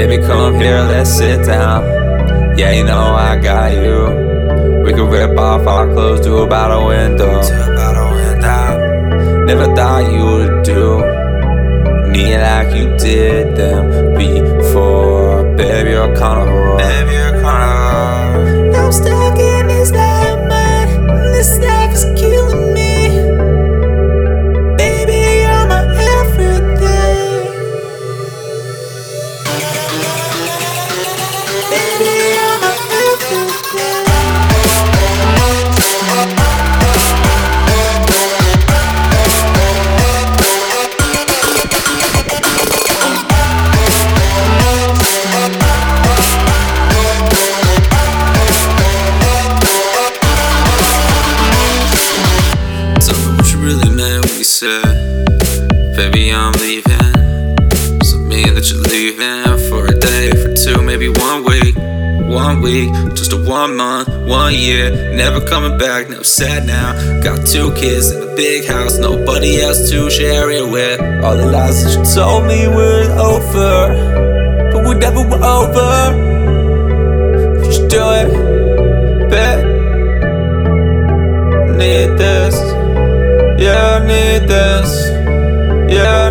Baby, come here, let's sit down. Yeah, you know I got you. We could rip off our clothes, do about a window. Never thought you would do me like you did them before. Baby, you're carnivore. Now I'm stuck in this bad mind. This life is killing me. Baby, you're my everything. Baby, you're my everything. Baby, I'm leaving. Does it mean that you're leaving for a day, for two, maybe 1 week? 1 week, just a 1 month, 1 year. Never coming back, now sad now. Got 2 kids in a big house, nobody else to share it with. All the lies that you told me were over, but we never were over. Could you do it, babe? Need this. Yeah, I need this. Yeah.